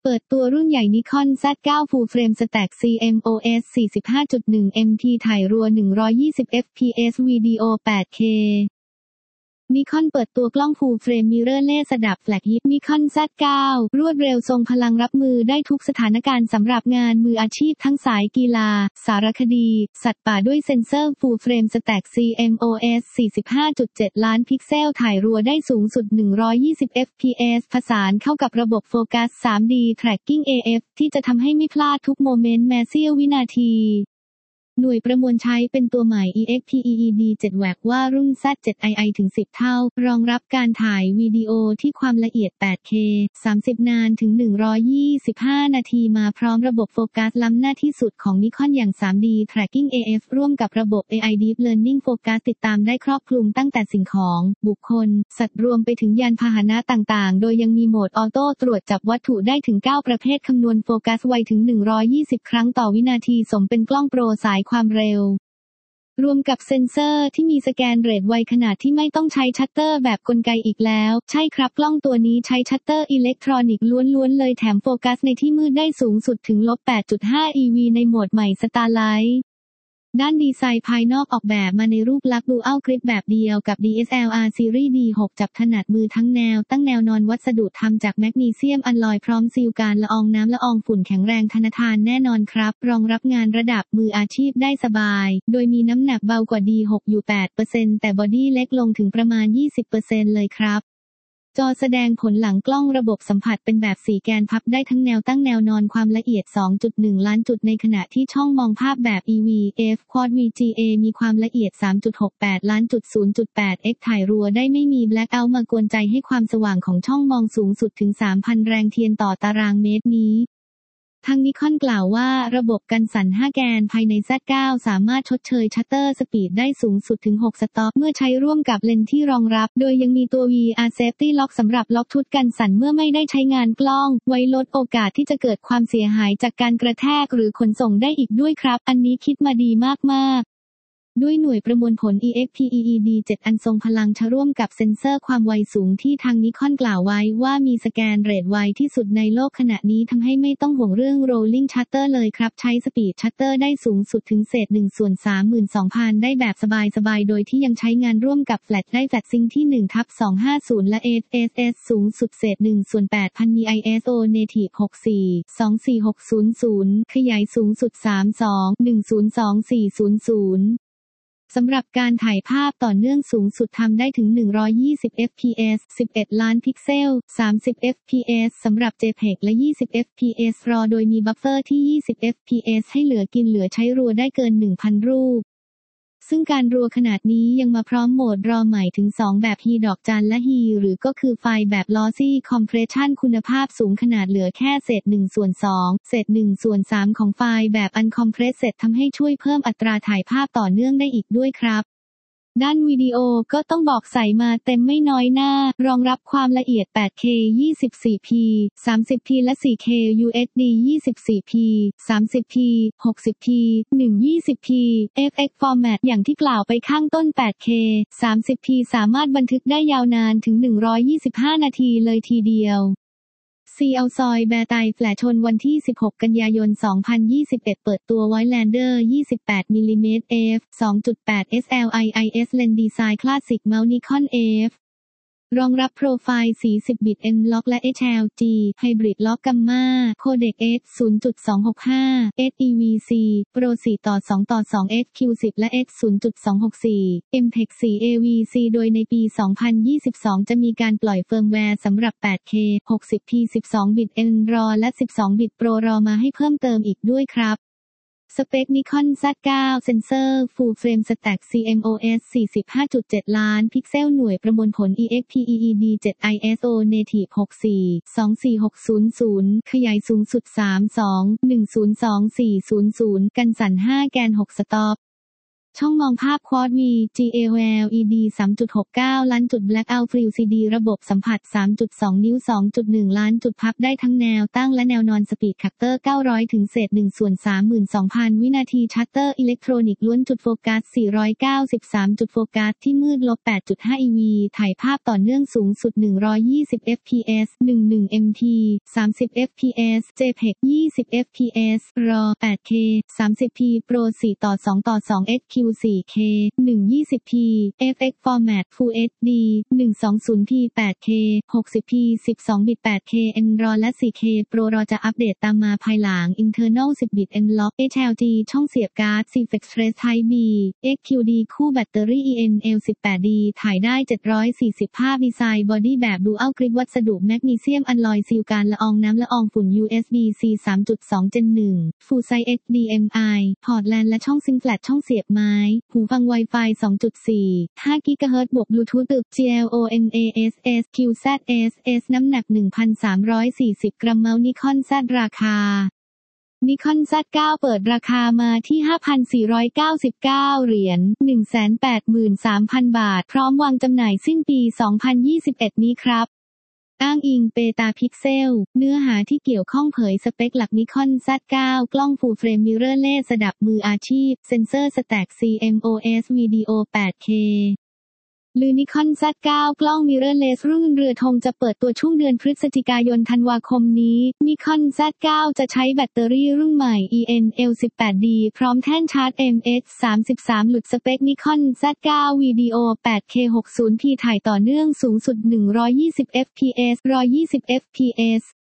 เปิดตัวรุ่นใหญ่ Nikon Z9 Full Frame Stack CMOS 45.1 mt ถ่ายรัว120 fps วิดีโอ 8K Nikon เปิดตัวกล้อง Full Frame Mirrorless ระดับแฟลกชิพ Nikon Z9 รวดเร็วทรงพลังรับมือได้ทุกสถานการณ์สำหรับงานมืออาชีพทั้งสายกีฬาสารคดีสัตว์ป่าด้วยเซ็นเซอร์ Full Frame Stack CMOS 45.7 ล้านพิกเซลถ่ายรัวได้สูงสุด120 fps ผสานเข้ากับระบบโฟกัส 3D Tracking AF ที่จะทำให้ไม่พลาดทุกโมเมนต์แม้เสี้ยววินาทีหน่วยประมวลใช้เป็นตัวใหม่ EXP-EED 7 WAC ว่ารุ่น Z7II ถึง 10 เท่ารองรับการถ่ายวิดีโอที่ความละเอียด 8K 30 นานถึง125 นาทีมาพร้อมระบบโฟกัสล้ำหน้าที่สุดของ Nikon อย่าง 3D Tracking AF ร่วมกับระบบ AI Deep Learning Focus ติดตามได้ครอบคลุมตั้งแต่สิ่งของบุคคลสัตว์รวมไปถึงยานพาหนะต่างๆโดยยังมีโหมดออโต้ตรวจจับวัตถุได้ถึง 9 ประเภทคำนวณโฟกัสไวถึง120 ครั้งต่อวินาทีสมเป็นกล้องโปรสายความเร็วรวมกับเซ็นเซอร์ที่มีสแกนเรทไวขนาดที่ไม่ต้องใช้ชัตเตอร์แบบกลไกอีกแล้วใช่ครับกล้องตัวนี้ใช้ชัตเตอร์อิเล็กทรอนิกส์ล้วนๆเลยแถมโฟกัสในที่มืดได้สูงสุดถึง -8.5 eV ในโหมดใหม่ Starlightด้านดีไซน์ภายนอกออกแบบมาในรูปลักษณ์ Dual Grip แบบเดียวกับ DSLR Series D6 จับถนัดมือทั้งแนวตั้งแนวนอนวัสดุทำจากแมกนีเซียมอลลอยพร้อมซีลการละอองน้ำละอองฝุ่นแข็งแรงทนทานแน่นอนครับรองรับงานระดับมืออาชีพได้สบายโดยมีน้ำหนักเบากว่า D6 อยู่ 8% แต่บอดี้เล็กลงถึงประมาณ 20% เลยครับจอแสดงผลหลังกล้องระบบสัมผัสเป็นแบบ4แกนพับได้ทั้งแนวตั้งแนวนอนความละเอียด 2.1 ล้านจุดในขณะที่ช่องมองภาพแบบ EVF Quad VGA มีความละเอียด 3.68 ล้านจุด 0.8x ถ่ายรัวได้ไม่มี Blackout มากวนใจให้ความสว่างของช่องมองสูงสุดถึง 3,000 แรงเทียนต่อตารางเมตรนี้ทาง Nikon กล่าวว่าระบบกันสั่น 5 แกนภายใน Z9 สามารถชดเชยชัตเตอร์สปีดได้สูงสุดถึง 6 สต็อปเมื่อใช้ร่วมกับเลนส์ที่รองรับโดยยังมีตัว VR Safety Lock สำหรับล็อกทุตกันสั่นเมื่อไม่ได้ใช้งานกล้องไว้ลดโอกาสที่จะเกิดความเสียหายจากการกระแทกหรือขนส่งได้อีกด้วยครับอันนี้คิดมาดีมากๆด้วยหน่วยประมวลผล EXP-EED 7 อันทรงพลังชะร่วมกับเซ็นเซอร์ความไวสูงที่ทาง Nikon กล่าวไว้ว่ามีสแกนเรทไวที่สุดในโลกขณะนี้ทำให้ไม่ต้องห่วงเรื่อง Rolling Shutter เลยครับใช้สปีดชัตเตอร์ได้สูงสุดถึง1/32,000ได้แบบสบายๆโดยที่ยังใช้งานร่วมกับแฟลชได้แฟลชซิงค์ที่ 1/250 และ SSS สูงสุด1/8,000 มี ISO Native 64-24600 ขยายสูงสุด 32-102400สำหรับการถ่ายภาพต่อเนื่องสูงสุดทำได้ถึง120 fps 11 ล้านพิกเซล30 fps สำหรับ JPEG และ20 fps RAW โดยมีบัฟเฟอร์ที่20 fps ให้เหลือกินเหลือใช้รัวได้เกิน 1,000 รูปซึ่งการรัวขนาดนี้ยังมาพร้อมโหมด RAW ใหม่ถึง2แบบ HE ดอกจันและ HE หรือก็คือไฟล์แบบ Lossy Compression คุณภาพสูงขนาดเหลือแค่1/2 1/3 ของไฟล์แบบ Uncompressed ทำให้ช่วยเพิ่มอัตราถ่ายภาพต่อเนื่องได้อีกด้วยครับด้านวิดีโอก็ต้องบอกใส่มาเต็มไม่น้อยหน้ารองรับความละเอียด 8K 24p 30p และ 4K UHD 24p 30p 60p 120p FX Format อย่างที่กล่าวไปข้างต้น 8K 30p สามารถบันทึกได้ยาวนานถึง125 นาทีเลยทีเดียวซีเอาซอยแบร์ไตแฟลชนวันที่ 16 กันยายน 2021 เปิดตัว Voigtlander 28 มิลลิเมตร f 2.8 SLIIS เลนส์ดีไซน์คลาสสิกเมาส์ Nikon f รองรับโปรไฟล์ 40 บิต M-Lock และ HLG Hybrid Lock Gamma Codec X 0.265 SEVC Pro 4:2:2 XQ10 และ X 0.264 MPEG 4 AVC โดยในปี 2022 จะมีการปล่อยเฟิร์มแวร์สำหรับ 8K 60p 12 บิต NRAW และ 12 บิต Pro RAW มาให้เพิ่มเติมอีกด้วยครับสเปค Nikon Z9 เซ็นเซอร์ Full Frame Stack CMOS 45.7 ล้านพิกเซลหน่วยประมวลผล EXP-EED 7 ISO Native 64-24600 ขยายสูงสุด 32-102400 กันสั่น 5 แกน 6 สต็อปช่องมองภาพ Quad VGA LED 3.69 ล้านจุด Blackout Full LCD ระบบสัมผัส 3.2 นิ้ว 2.1 ล้านจุดพับได้ทั้งแนวตั้งและแนวนอน Speed Shutter 900 ถึงเศษ 1/32,000 วินาที Shutter อิเล็กทรอนิกส์ล้วนจุดโฟกัส 493 จุดโฟกัสที่มืด -8.5 EV ถ่ายภาพต่อเนื่องสูงสุด 120 fps 11 mt 30 fps JPEG 20 fps RAW 8K 30p Pro 4:2:2 SQ 4K 120p FX Format Full HD 120p 8K 60p 12-bit 8K NRAW และ 4K Pro RAW จะอัปเดตตามมาภายหลัง Internal 10-bit N-Lock HLG ช่องเสียบการ์ด CF Express Type B XQD คู่แบตเตอรี่ ENL18D ถ่ายได้740ภาพดีไซน์บอดี้แบบ Dual Grip วัสดุแมกนีเซียมอลลอยซีลการละอองน้ำละอองฝุ่น USB-C 3.2 Gen 1 Full Size HDMI พอร์ต LAN และช่องซิงแฟลชช่องเสียบไม้หูฟัง Wi-Fi 2.4 5 GHz บวก Bluetooth ตึก GLONASS QZSS น้ำหนัก 1,340 กรัมเมาส์ Nikon Z ราคาNikon Z9 เปิดราคามาที่ 5,499 เหรียญ 183,000 บาทพร้อมวางจำหน่ายสิ้นปี 2021 นี้ครับอ้างอิงเปตาพิกเซลเนื้อหาที่เกี่ยวข้องเผยสเปคหลัก Nikon Z9 กล้อง Full Frame Mirrorless ระดับมืออาชีพเซ็นเซอร์ Stack CMOS วิดีโอ 8K หรือ Nikon Z9 กล้อง Mirrorless รุ่นเรือธงจะเปิดตัวช่วงเดือนพฤศจิกายนธันวาคมนี้ Nikon Z9 จะใช้แบตเตอรี่รุ่นใหม่ ENL18D พร้อมแท่นชาร์จ MH33 หลุดสเปค Nikon Z9 วิดีโอ 8K 60p ถ่ายต่อเนื่องสูงสุด120 fps 120 fps